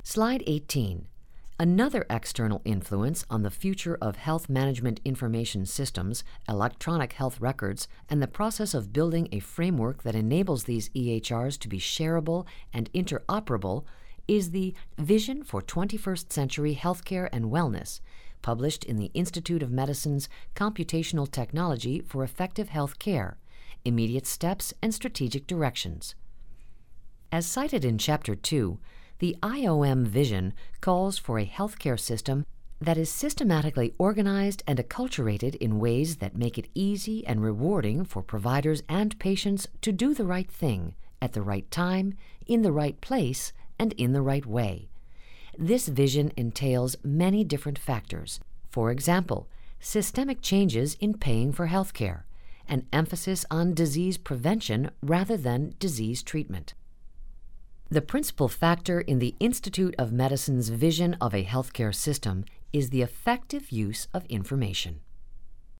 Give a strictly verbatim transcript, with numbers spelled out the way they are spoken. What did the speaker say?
Slide eighteen. Another external influence on the future of health management information systems, electronic health records, and the process of building a framework that enables these E H Rs to be shareable and interoperable is the Vision for twenty-first Century Healthcare and Wellness, published in the Institute of Medicine's Computational Technology for Effective Health Care, Immediate Steps and Strategic Directions. As cited in Chapter two, the I O M vision calls for a healthcare system that is systematically organized and acculturated in ways that make it easy and rewarding for providers and patients to do the right thing at the right time, in the right place, and in the right way. This vision entails many different factors. For example, systemic changes in paying for healthcare, an emphasis on disease prevention rather than disease treatment. The principal factor in the Institute of Medicine's vision of a healthcare system is the effective use of information.